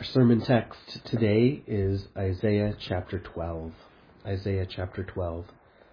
Our sermon text today is Isaiah chapter 12. Isaiah chapter 12.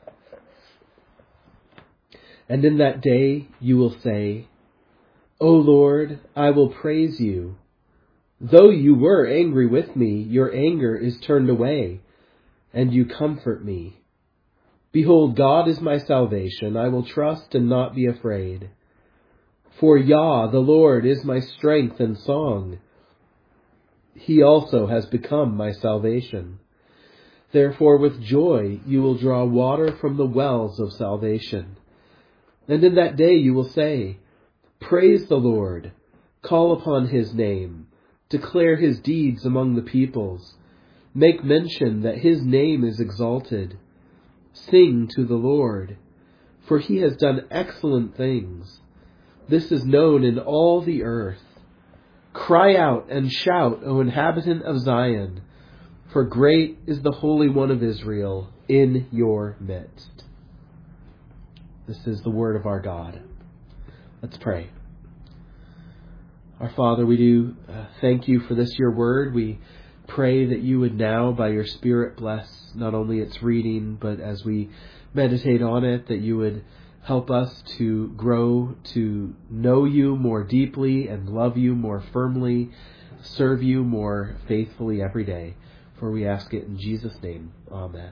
And in that day you will say, O Lord, I will praise you. Though you were angry with me, your anger is turned away, and you comfort me. Behold, God is my salvation. I will trust and not be afraid. For Yah, the Lord, is my strength and song. He also has become my salvation. Therefore with joy you will draw water from the wells of salvation. And in that day you will say, Praise the Lord, call upon his name, declare his deeds among the peoples, make mention that his name is exalted. Sing to the Lord, for he has done excellent things. This is known in all the earth. Cry out and shout, O inhabitant of Zion, for great is the Holy One of Israel in your midst. This is the word of our God. Let's pray. Our Father, we do thank you for this, your word. We pray that you would now, by your Spirit, bless not only its reading, but as we meditate on it, that you would help us to grow to know you more deeply and love you more firmly, serve you more faithfully every day. For we ask it in Jesus' name. Amen.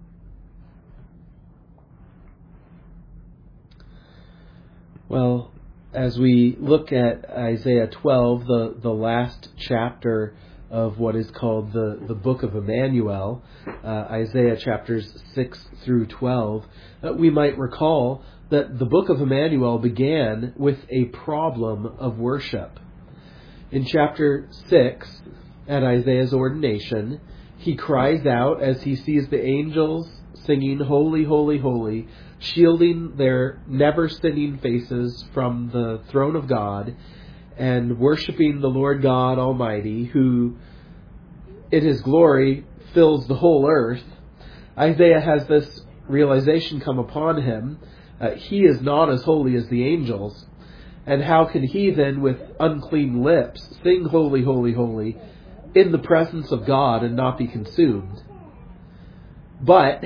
Well, as we look at Isaiah 12, the last chapter of what is called the Book of Emmanuel, Isaiah chapters 6 through 12, we might recall that the Book of Emmanuel began with a problem of worship. In chapter 6, at Isaiah's ordination, he cries out as he sees the angels singing, Holy, Holy, Holy, shielding their never-sinning faces from the throne of God and worshiping the Lord God Almighty, who in his glory fills the whole earth. Isaiah has this realization come upon him. He is not as holy as the angels. And how can he then, with unclean lips, sing Holy, Holy, Holy in the presence of God and not be consumed? But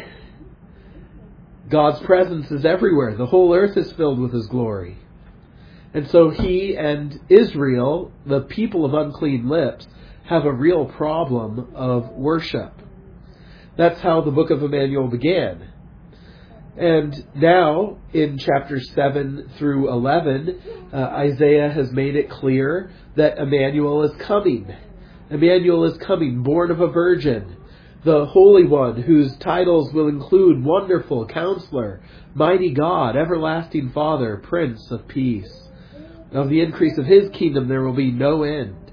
God's presence is everywhere. The whole earth is filled with his glory. And so he and Israel, the people of unclean lips, have a real problem of worship. That's how the book of Emmanuel began. And now, in chapters 7 through 11, Isaiah has made it clear that Emmanuel is coming. Emmanuel is coming, born of a virgin. The Holy One, whose titles will include Wonderful, Counselor, Mighty God, Everlasting Father, Prince of Peace. Of the increase of his kingdom there will be no end.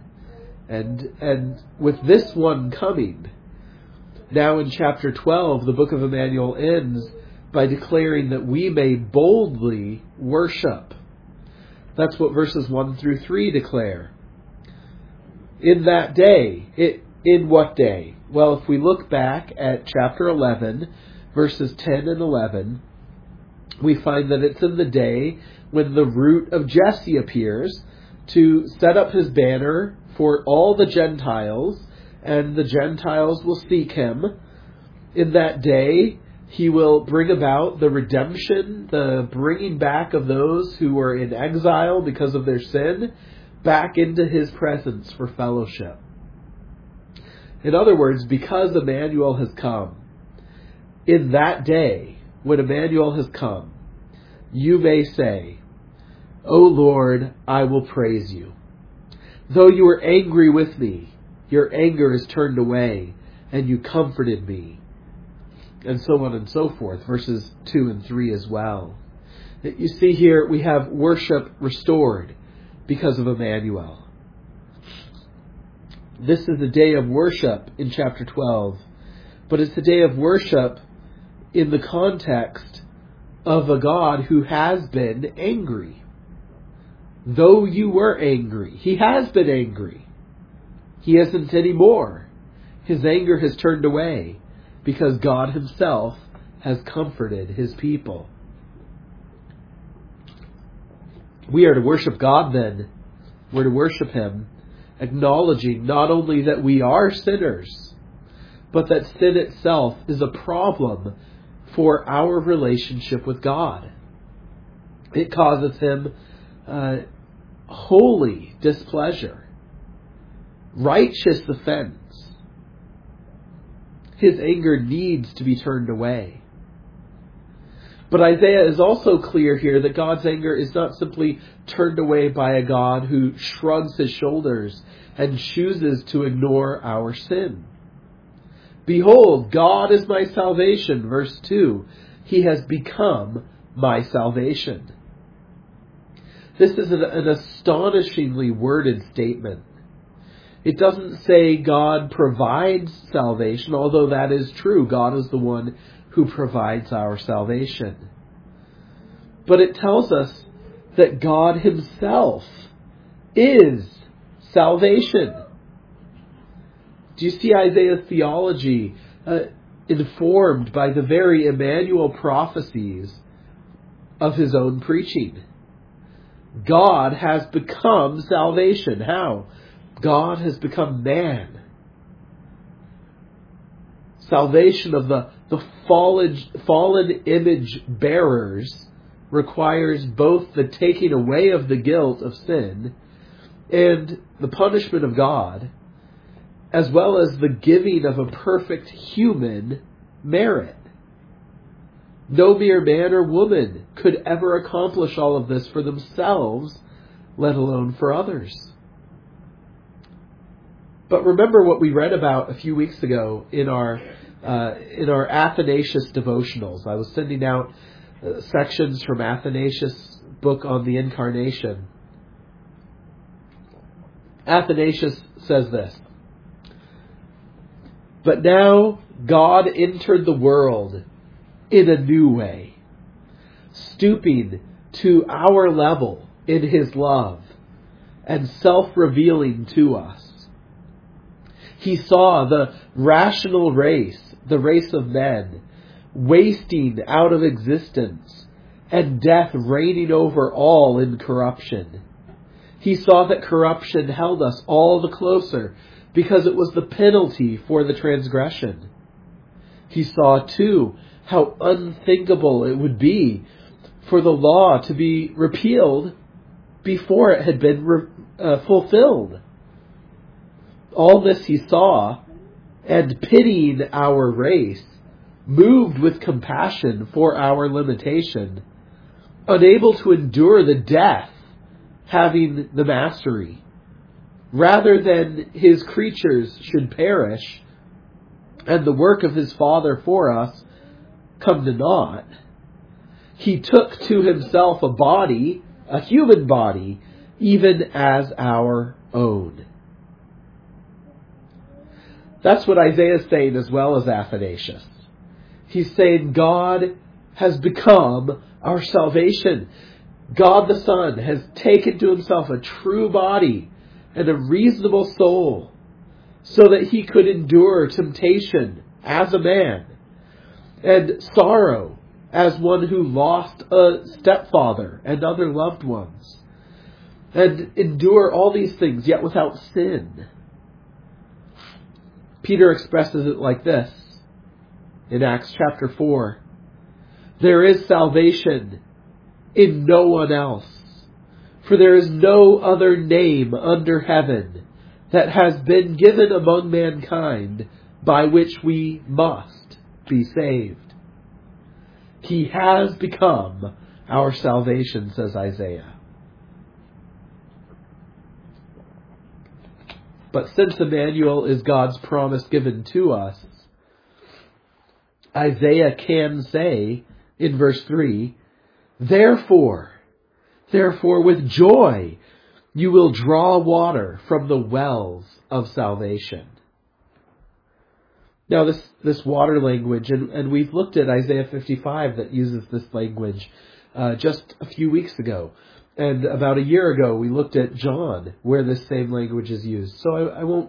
And with this one coming, now in chapter 12, the book of Emmanuel ends by declaring that we may boldly worship. That's what verses 1 through 3 declare. In that day, in what day? Well, if we look back at chapter 11, verses 10 and 11, we find that it's in the day when the root of Jesse appears to set up his banner for all the Gentiles, and the Gentiles will seek him. In that day, he will bring about the redemption, the bringing back of those who were in exile because of their sin, back into his presence for fellowship. In other words, because Emmanuel has come, in that day, when Emmanuel has come, you may say, O Lord, I will praise you. Though you were angry with me, your anger is turned away, and you comforted me. And so on and so forth, verses 2 and 3 as well. You see here, we have worship restored because of Emmanuel. This is a day of worship in chapter 12, but it's a day of worship in the context of a God who has been angry. Though you were angry, he has been angry. He isn't anymore. His anger has turned away, because God himself has comforted his people. We are to worship God then. We're to worship him acknowledging not only that we are sinners, but that sin itself is a problem for our relationship with God. It causes him holy displeasure, righteous offense. His anger needs to be turned away. But Isaiah is also clear here that God's anger is not simply turned away by a God who shrugs his shoulders and chooses to ignore our sin. Behold, God is my salvation. Verse 2, He has become my salvation. This is an astonishingly worded statement. It doesn't say God provides salvation, although that is true. God is the one who provides our salvation. But it tells us that God himself is salvation. Do you see Isaiah's theology informed by the very Emmanuel prophecies of his own preaching? God has become salvation. How? God has become man. Salvation of the fallen image bearers requires both the taking away of the guilt of sin and the punishment of God, as well as the giving of a perfect human merit. No mere man or woman could ever accomplish all of this for themselves, let alone for others. But remember what we read about a few weeks ago in our Athanasius devotionals. I was sending out sections from Athanasius' book on the Incarnation. Athanasius says this: "But now God entered the world in a new way, stooping to our level in his love and self-revealing to us. He saw the rational race, the race of men, wasting out of existence and death reigning over all in corruption. He saw that corruption held us all the closer because it was the penalty for the transgression. He saw, too, how unthinkable it would be for the law to be repealed before it had been fulfilled. All this he saw, and pitying our race, moved with compassion for our limitation, unable to endure the death, having the mastery, rather than his creatures should perish, and the work of his Father for us come to naught. He took to himself a body, a human body, even as our own." That's what Isaiah is saying as well as Athanasius. He's saying God has become our salvation. God the Son has taken to himself a true body and a reasonable soul so that he could endure temptation as a man and sorrow as one who lost a stepfather and other loved ones, and endure all these things yet without sin. Peter expresses it like this in Acts chapter 4. "There is salvation in no one else, for there is no other name under heaven that has been given among mankind by which we must be saved." He has become our salvation, says Isaiah. But since Emmanuel is God's promise given to us, Isaiah can say in verse 3, Therefore, with joy you will draw water from the wells of salvation." Now this water language, and we've looked at Isaiah 55 that uses this language just a few weeks ago. And about a year ago, we looked at John, where this same language is used. So I won't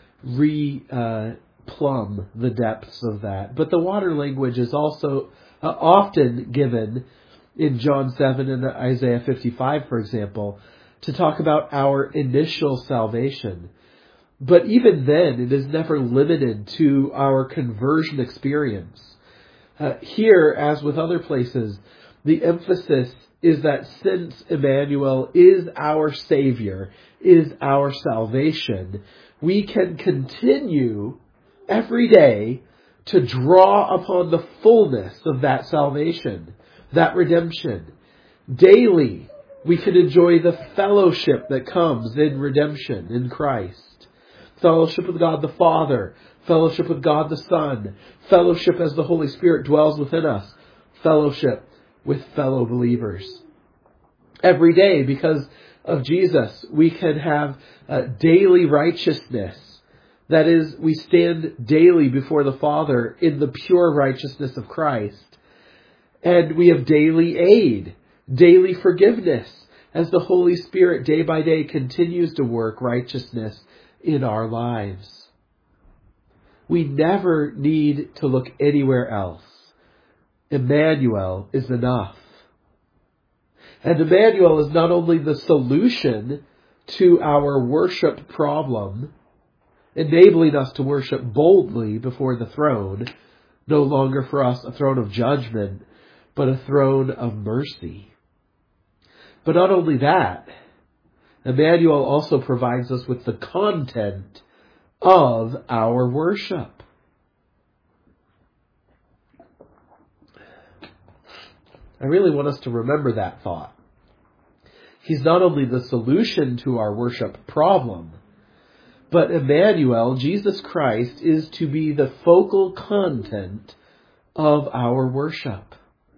plumb the depths of that. But the water language is also often given in John 7 and Isaiah 55, for example, to talk about our initial salvation. But even then, it is never limited to our conversion experience. Here, as with other places, the emphasis is that since Emmanuel is our Savior, is our salvation, we can continue every day to draw upon the fullness of that salvation, that redemption. Daily, we can enjoy the fellowship that comes in redemption in Christ. Fellowship with God the Father, fellowship with God the Son, fellowship as the Holy Spirit dwells within us, fellowship with fellow believers. Every day, because of Jesus, we can have daily righteousness. That is, we stand daily before the Father in the pure righteousness of Christ. And we have daily aid, daily forgiveness, as the Holy Spirit day by day continues to work righteousness in our lives. We never need to look anywhere else. Emmanuel is enough. And Emmanuel is not only the solution to our worship problem, enabling us to worship boldly before the throne, no longer for us a throne of judgment, but a throne of mercy. But not only that, Emmanuel also provides us with the content of our worship. I really want us to remember that thought. He's not only the solution to our worship problem, but Emmanuel, Jesus Christ, is to be the focal content of our worship.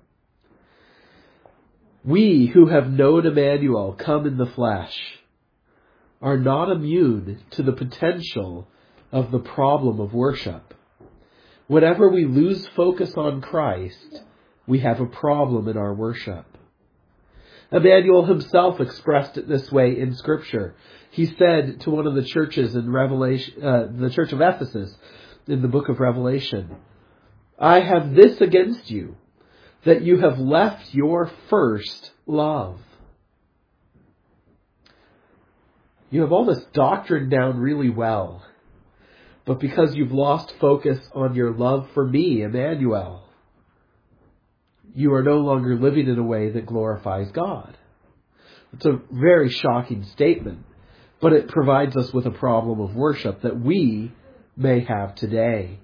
We who have known Emmanuel come in the flesh are not immune to the potential of the problem of worship. Whenever we lose focus on Christ, we have a problem in our worship. Emmanuel himself expressed it this way in Scripture. He said to one of the churches in Revelation, the church of Ephesus, in the book of Revelation, "I have this against you, that you have left your first love." You have all this doctrine down really well, but because you've lost focus on your love for me, Emmanuel, you are no longer living in a way that glorifies God. It's a very shocking statement, but it provides us with a problem of worship that we may have today.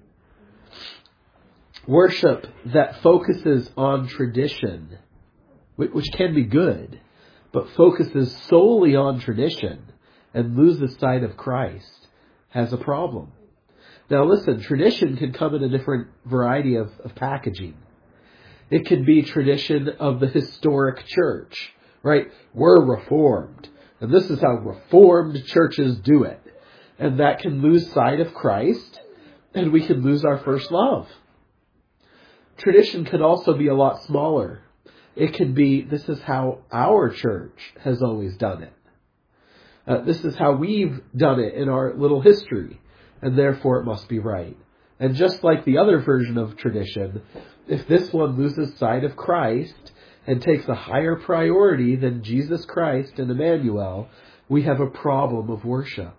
Worship that focuses on tradition, which can be good, but focuses solely on tradition and loses sight of Christ, has a problem. Now listen, tradition can come in a different variety of packaging. It can be tradition of the historic church, right? We're Reformed, and this is how Reformed churches do it. And that can lose sight of Christ, and we can lose our first love. Tradition can also be a lot smaller. It can be, this is how our church has always done it. This is how we've done it in our little history, and therefore it must be right. And just like the other version of tradition, if this one loses sight of Christ and takes a higher priority than Jesus Christ and Emmanuel, we have a problem of worship.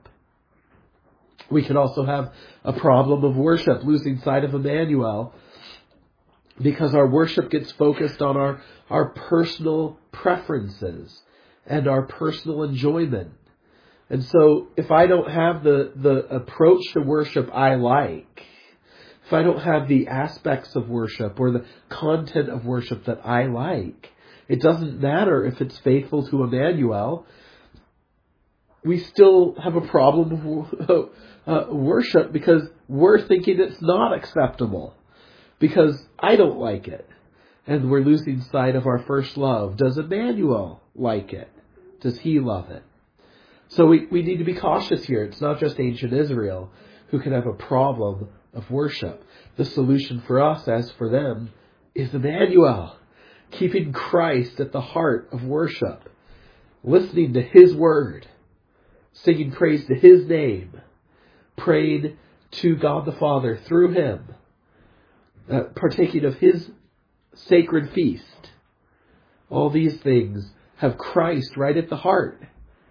We can also have a problem of worship, losing sight of Emmanuel, because our worship gets focused on our personal preferences and our personal enjoyment. And so if I don't have the approach to worship I like, if I don't have the aspects of worship or the content of worship that I like, it doesn't matter if it's faithful to Emmanuel. We still have a problem of worship because we're thinking it's not acceptable, because I don't like it. And we're losing sight of our first love. Does Emmanuel like it? Does he love it? So we need to be cautious here. It's not just ancient Israel who can have a problem of worship. The solution for us, as for them, is Emmanuel. Keeping Christ at the heart of worship. Listening to His word. Singing praise to His name. Praying to God the Father through Him. Partaking of His sacred feast. All these things have Christ right at the heart.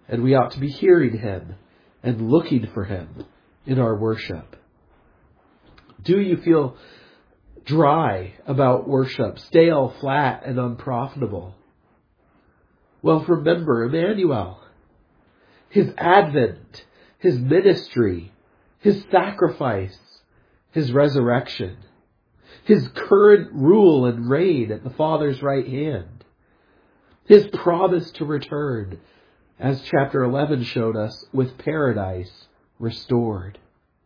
And we ought to be hearing Him and looking for Him in our worship. Do you feel dry about worship, stale, flat, and unprofitable? Well, remember Emmanuel, His advent, His ministry, His sacrifice, His resurrection, His current rule and reign at the Father's right hand, His promise to return, as chapter 11 showed us, with paradise restored.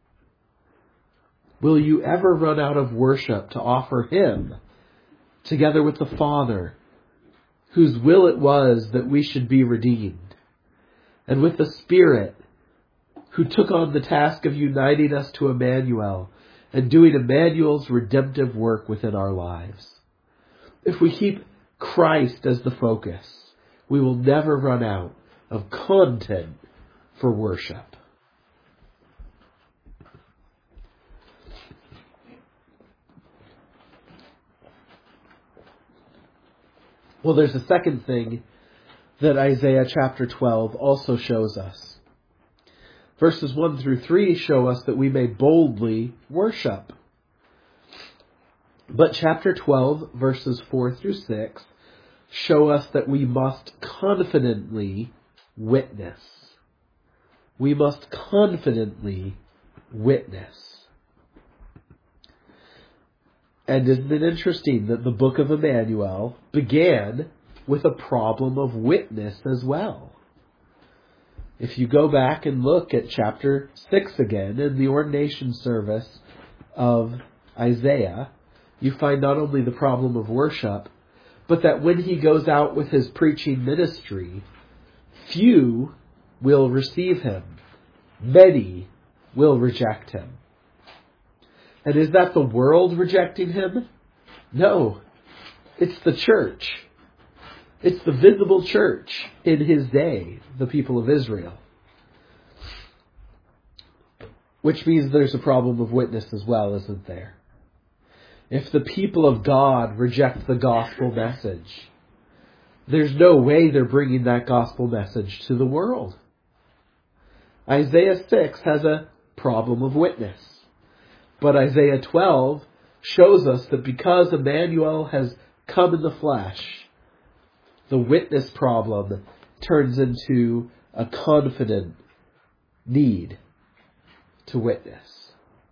Will you ever run out of worship to offer Him, together with the Father, whose will it was that we should be redeemed, and with the Spirit, who took on the task of uniting us to Emmanuel and doing Emmanuel's redemptive work within our lives? If we keep Christ as the focus, we will never run out of content for worship. Well, there's a second thing that Isaiah chapter 12 also shows us. Verses 1 through 3 show us that we may boldly worship. But chapter 12, verses 4 through 6, show us that we must confidently witness. We must confidently witness. And isn't it interesting that the book of Emmanuel began with a problem of witness as well? If you go back and look at chapter 6 again in the ordination service of Isaiah, you find not only the problem of worship, but that when he goes out with his preaching ministry, few will receive him. Many will reject him. And is that the world rejecting him? No. It's the church. It's the visible church in his day, the people of Israel. Which means there's a problem of witness as well, isn't there? If the people of God reject the gospel message, there's no way they're bringing that gospel message to the world. Isaiah 6 has a problem of witness. But Isaiah 12 shows us that because Emmanuel has come in the flesh, the witness problem turns into a confident need to witness.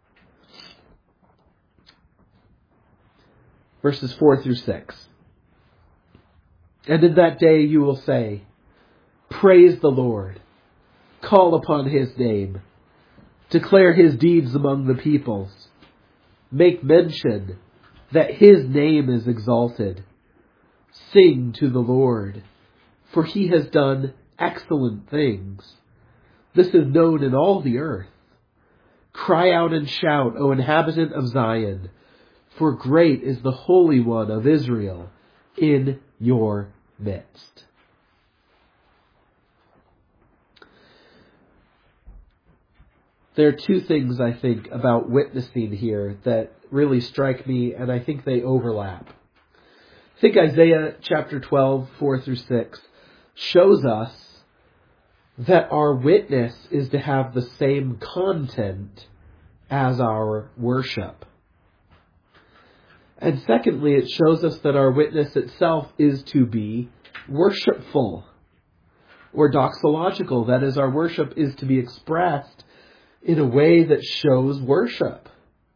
Verses 4 through 6. And in that day you will say, praise the Lord, call upon His name, declare His deeds among the peoples. Make mention that His name is exalted. Sing to the Lord, for He has done excellent things. This is known in all the earth. Cry out and shout, O inhabitant of Zion, for great is the Holy One of Israel in your midst. There are two things, I think, about witnessing here that really strike me, and I think they overlap. I think Isaiah chapter 12, 4 through 6, shows us that our witness is to have the same content as our worship. And secondly, it shows us that our witness itself is to be worshipful or doxological. That is, our worship is to be expressed in a way that shows worship.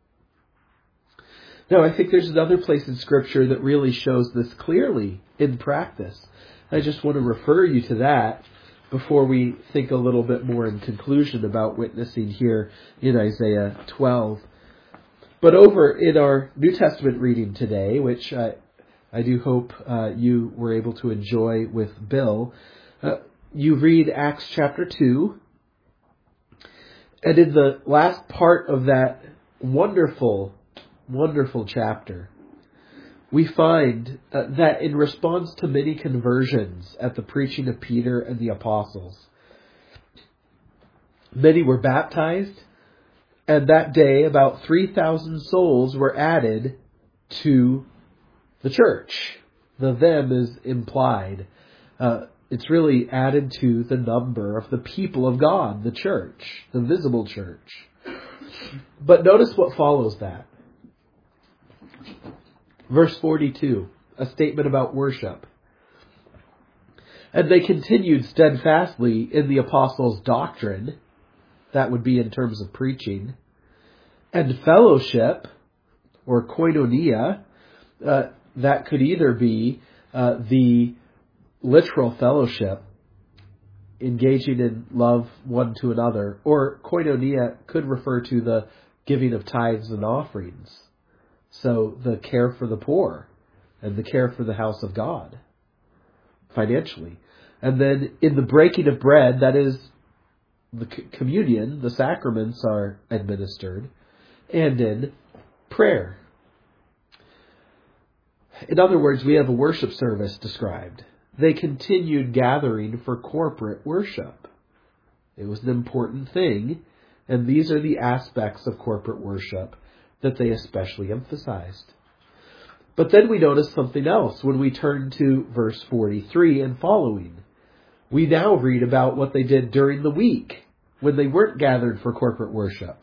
Now, I think there's another place in Scripture that really shows this clearly in practice. I just want to refer you to that before we think a little bit more in conclusion about witnessing here in Isaiah 12. But over in our New Testament reading today, which I do hope you were able to enjoy with Bill, you read Acts chapter 2. And in the last part of that wonderful, wonderful chapter, we find that in response to many conversions at the preaching of Peter and the apostles, many were baptized, and that day about 3,000 souls were added to the church. The them is implied. It's really added to the number of the people of God, the church, the visible church. But notice what follows that. Verse 42, a statement about worship. And they continued steadfastly in the apostles' doctrine, that would be in terms of preaching, and fellowship, or koinonia, that could either be the literal fellowship, engaging in love one to another, or koinonia could refer to the giving of tithes and offerings. So the care for the poor and the care for the house of God, financially. And then in the breaking of bread, that is the communion, the sacraments are administered, and in prayer. In other words, we have a worship service described. They continued gathering for corporate worship. It was an important thing, and these are the aspects of corporate worship that they especially emphasized. But then we notice something else when we turn to verse 43 and following. We now read about what they did during the week when they weren't gathered for corporate worship.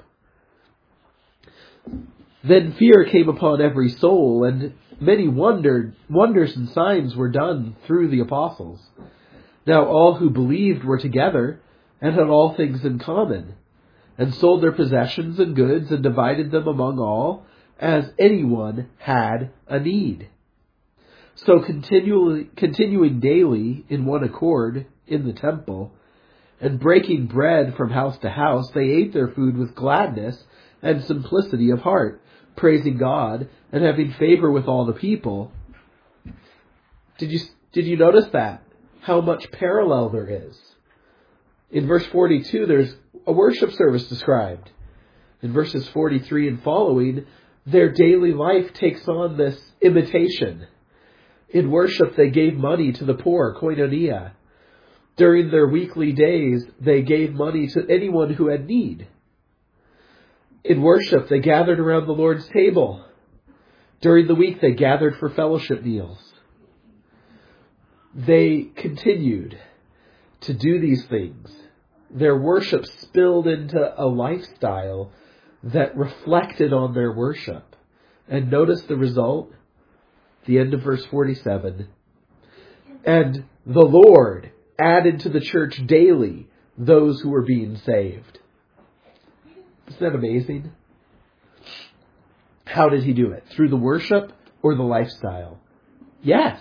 Then fear came upon every soul, and many wonders and signs were done through the apostles. Now all who believed were together and had all things in common, and sold their possessions and goods and divided them among all, as anyone had a need. So continuing daily in one accord in the temple, and breaking bread from house to house, they ate their food with gladness and simplicity of heart, praising God and having favor with all the people. Did you notice that? How much parallel there is. In verse 42, there's a worship service described. In verses 43 and following, their daily life takes on this imitation. In worship, they gave money to the poor, koinonia. During their weekly days, they gave money to anyone who had need. In worship, they gathered around the Lord's table. During the week, they gathered for fellowship meals. They continued to do these things. Their worship spilled into a lifestyle that reflected on their worship. And notice the result, the end of verse 47. And the Lord added to the church daily those who were being saved. Isn't that amazing? How did he do it? Through the worship or the lifestyle? Yes.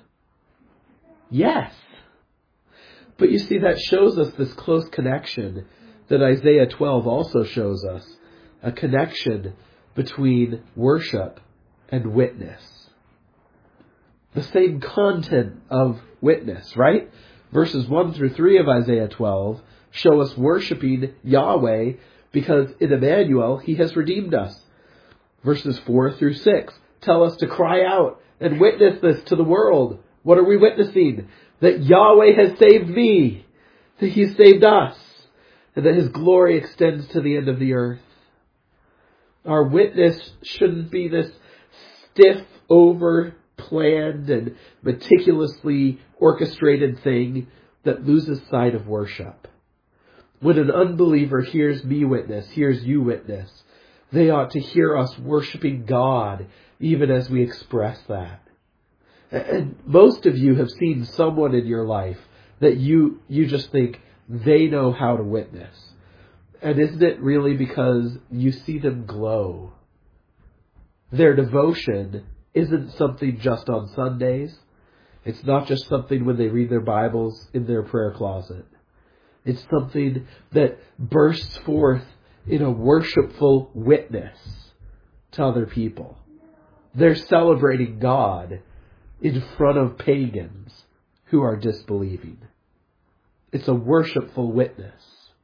Yes. But you see, that shows us this close connection that Isaiah 12 also shows us. A connection between worship and witness. The same content of witness, right? Verses 1 through 3 of Isaiah 12 show us worshiping Yahweh because in Emmanuel, He has redeemed us. Verses 4 through 6 tell us to cry out and witness this to the world. What are we witnessing? That Yahweh has saved me, that He has saved us, and that His glory extends to the end of the earth. Our witness shouldn't be this stiff, over-planned, and meticulously orchestrated thing that loses sight of worship. When an unbeliever hears me witness, hears you witness, they ought to hear us worshiping God even as we express that. And most of you have seen someone in your life that you just think they know how to witness. And isn't it really because you see them glow? Their devotion isn't something just on Sundays. It's not just something when they read their Bibles in their prayer closet. It's something that bursts forth in a worshipful witness to other people. They're celebrating God in front of pagans who are disbelieving. It's a worshipful witness.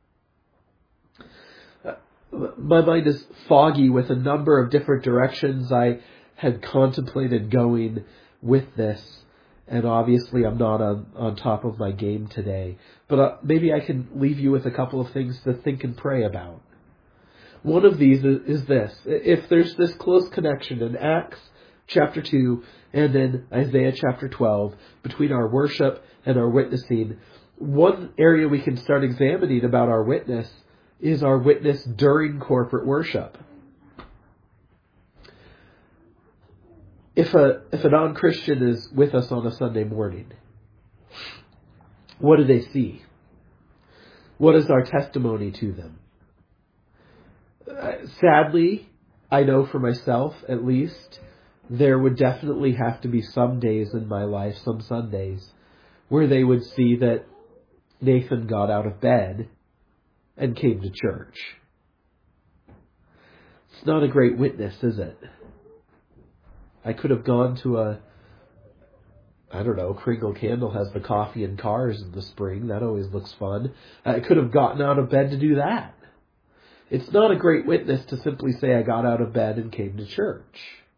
My mind is foggy with a number of different directions I had contemplated going with this. And obviously I'm not on top of my game today. But maybe I can leave you with a couple of things to think and pray about. One of these is this. If there's this close connection in Acts chapter 2 and in Isaiah chapter 12, between our worship and our witnessing, one area we can start examining about our witness is our witness during corporate worship. If a non-Christian is with us on a Sunday morning, what do they see? What is our testimony to them? Sadly, I know for myself at least, there would definitely have to be some days in my life, some Sundays, where they would see that Nathan got out of bed and came to church. It's not a great witness, is it? I could have gone to Kringle Candle has the coffee and cars in the spring. That always looks fun. I could have gotten out of bed to do that. It's not a great witness to simply say I got out of bed and came to church.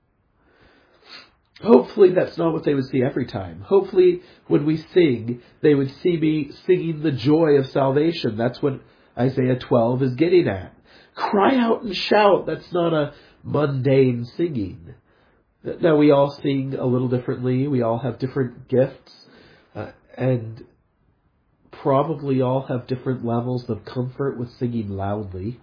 Hopefully that's not what they would see every time. Hopefully when we sing, they would see me singing the joy of salvation. That's what Isaiah 12 is getting at. Cry out and shout. That's not a mundane singing. Now, we all sing a little differently. We all have different gifts, and probably all have different levels of comfort with singing loudly.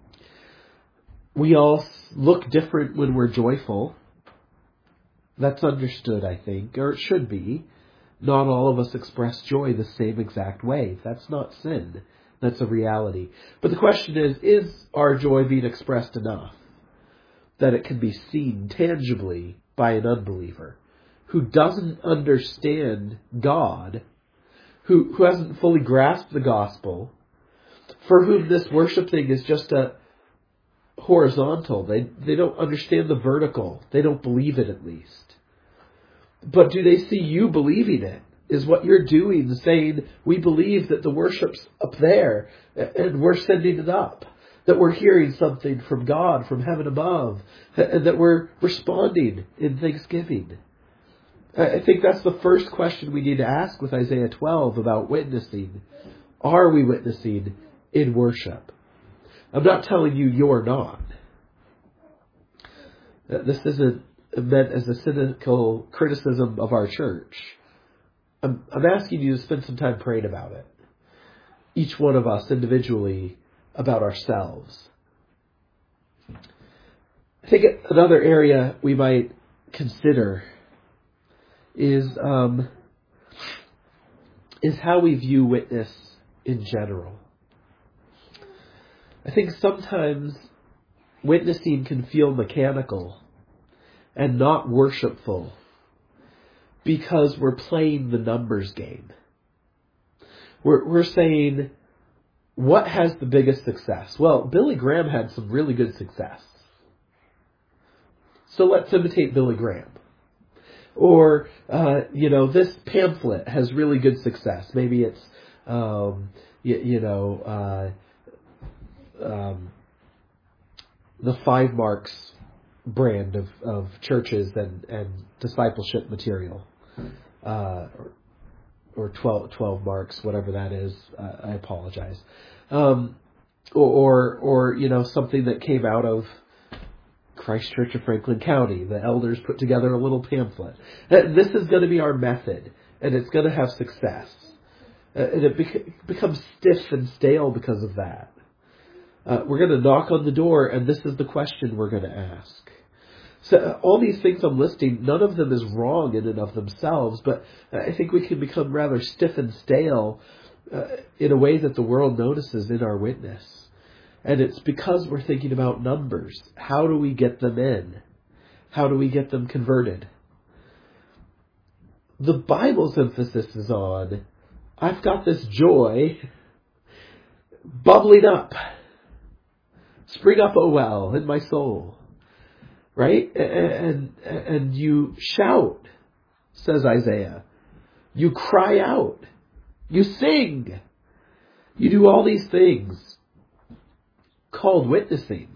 We all look different when we're joyful. That's understood, I think, or it should be. Not all of us express joy the same exact way. That's not sin. That's a reality. But the question is our joy being expressed enough that it can be seen tangibly by an unbeliever who doesn't understand God, who hasn't fully grasped the gospel, for whom this worship thing is just a horizontal. They don't understand the vertical. They don't believe it, at least. But do they see you believing it? Is what you're doing saying, we believe that the worship's up there and we're sending it up? That we're hearing something from God, from heaven above, and that we're responding in thanksgiving. I think that's the first question we need to ask with Isaiah 12 about witnessing. Are we witnessing in worship? I'm not telling you you're not. This isn't meant as a cynical criticism of our church. I'm asking you to spend some time praying about it. Each one of us individually, about ourselves. I think another area we might consider is how we view witness in general. I think sometimes witnessing can feel mechanical and not worshipful because we're playing the numbers game. We're saying, what has the biggest success? Well, Billy Graham had some really good success. So let's imitate Billy Graham. Or, this pamphlet has really good success. Maybe it's, the 5 Marks brand of churches and discipleship material. Or 12 Marks, whatever that is. I apologize. Or something that came out of Christ Church of Franklin County. The elders put together a little pamphlet. This is going to be our method, and it's going to have success. And it becomes stiff and stale because of that. We're going to knock on the door, and this is the question we're going to ask. So all these things I'm listing, none of them is wrong in and of themselves, but I think we can become rather stiff and stale in a way that the world notices in our witness. And it's because we're thinking about numbers. How do we get them in? How do we get them converted? The Bible's emphasis is on, I've got this joy bubbling up. Spring up, O well, in my soul. Right? And you shout, says Isaiah. You cry out. You sing. You do all these things called witnessing.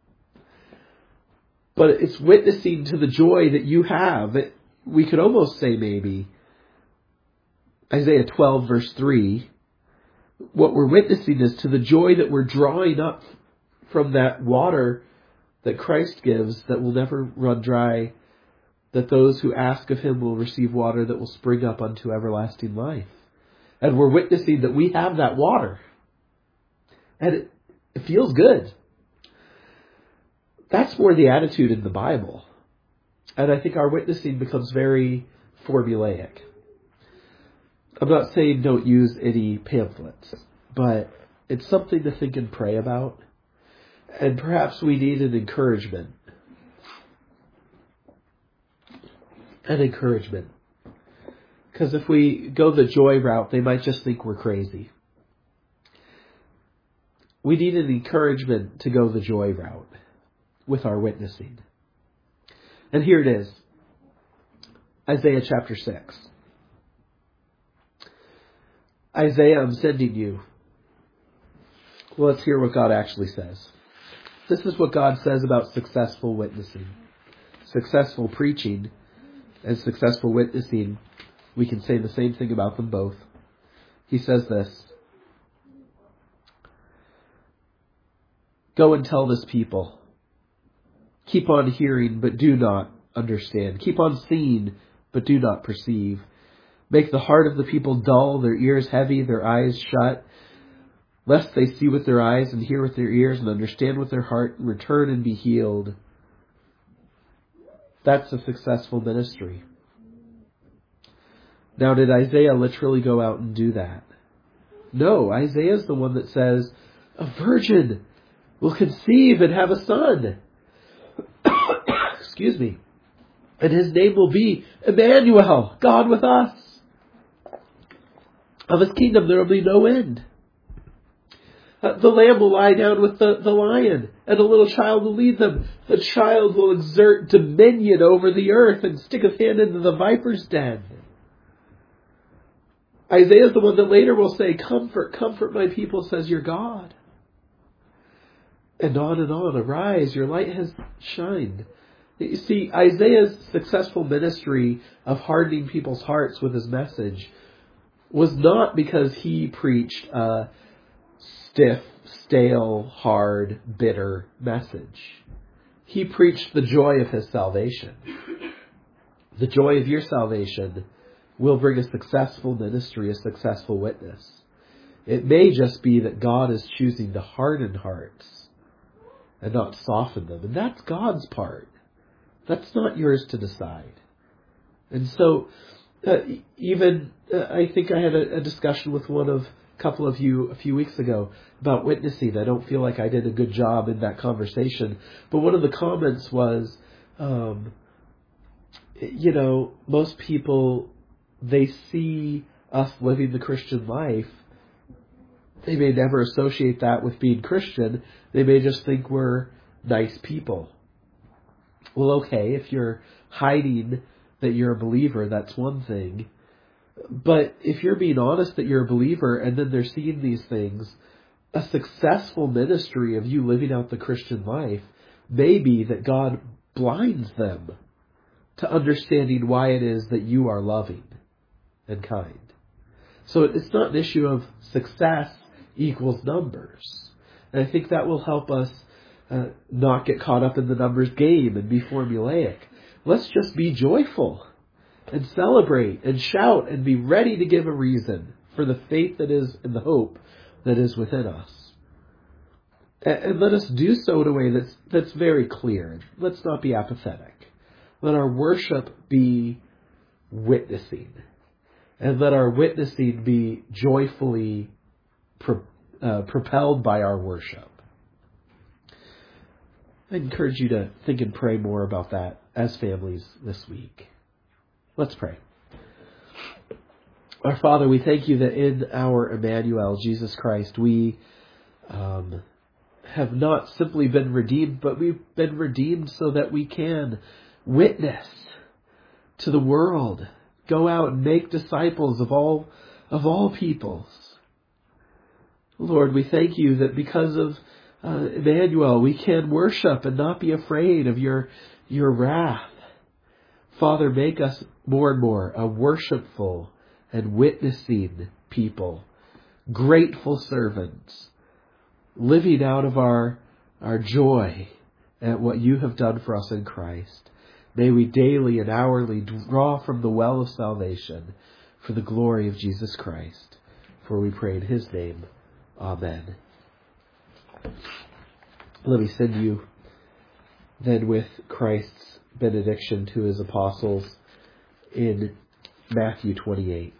But it's witnessing to the joy that you have. We could almost say maybe, Isaiah 12 verse 3, what we're witnessing is to the joy that we're drawing up from that water that Christ gives that will never run dry that those who ask of him will receive water that will spring up unto everlasting life. And we're witnessing that we have that water. And it feels good. That's more the attitude in the Bible. And I think our witnessing becomes very formulaic. I'm not saying don't use any pamphlets, but it's something to think and pray about. And perhaps we need an encouragement. An encouragement. Because if we go the joy route, they might just think we're crazy. We need an encouragement to go the joy route with our witnessing. And here it is. Isaiah chapter 6. Isaiah, I'm sending you. Well, let's hear what God actually says. This is what God says about successful witnessing. Successful preaching and successful witnessing, we can say the same thing about them both. He says this. Go and tell this people. Keep on hearing, but do not understand. Keep on seeing, but do not perceive. Make the heart of the people dull, their ears heavy, their eyes shut, lest they see with their eyes and hear with their ears and understand with their heart and return and be healed. That's a successful ministry. Now, did Isaiah literally go out and do that? No, Isaiah's the one that says, a virgin will conceive and have a son. Excuse me. And his name will be Emmanuel, God with us. Of his kingdom there will be no end. The lamb will lie down with the lion, and a little child will lead them. The child will exert dominion over the earth and stick his hand into the viper's den. Isaiah is the one that later will say, comfort, comfort my people, says your God. And on, arise, your light has shined. You see, Isaiah's successful ministry of hardening people's hearts with his message was not because he preached a stiff, stale, hard, bitter message. He preached the joy of his salvation. The joy of your salvation will bring a successful ministry, a successful witness. It may just be that God is choosing to harden hearts and not soften them. And that's God's part. That's not yours to decide. And so, I think I had a discussion with a couple of you a few weeks ago about witnessing. I don't feel like I did a good job in that conversation. But one of the comments was, most people, they see us living the Christian life. They may never associate that with being Christian. They may just think we're nice people. Well, okay, if you're hiding that you're a believer, that's one thing. But if you're being honest that you're a believer and then they're seeing these things, a successful ministry of you living out the Christian life may be that God blinds them to understanding why it is that you are loving and kind. So it's not an issue of success equals numbers. And I think that will help us not get caught up in the numbers game and be formulaic. Let's just be joyful and celebrate and shout and be ready to give a reason for the faith that is and the hope that is within us. And let us do so in a way that's very clear. Let's not be apathetic. Let our worship be witnessing. And let our witnessing be joyfully propelled by our worship. I encourage you to think and pray more about that as families this week. Let's pray. Our Father, we thank you that in our Emmanuel, Jesus Christ, we have not simply been redeemed, but we've been redeemed so that we can witness to the world. Go out and make disciples of all peoples. Lord, we thank you that because of Emmanuel, we can worship and not be afraid of your wrath. Father, make us more and more a worshipful and witnessing people, grateful servants, living out of our joy at what you have done for us in Christ. May we daily and hourly draw from the well of salvation for the glory of Jesus Christ. For we pray in his name. Amen. Let me send you then with Christ's benediction to his apostles in Matthew 28.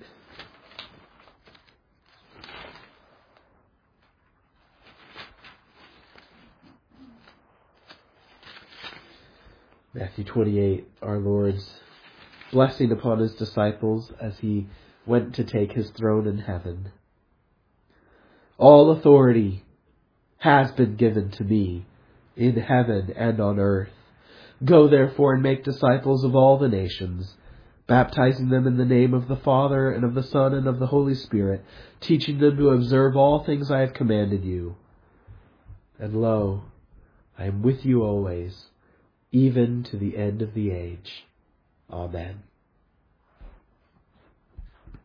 Matthew 28, our Lord's blessing upon his disciples as he went to take his throne in heaven. All authority has been given to me in heaven and on earth. Go therefore and make disciples of all the nations, baptizing them in the name of the Father and of the Son and of the Holy Spirit, teaching them to observe all things I have commanded you. And lo, I am with you always, even to the end of the age. Amen.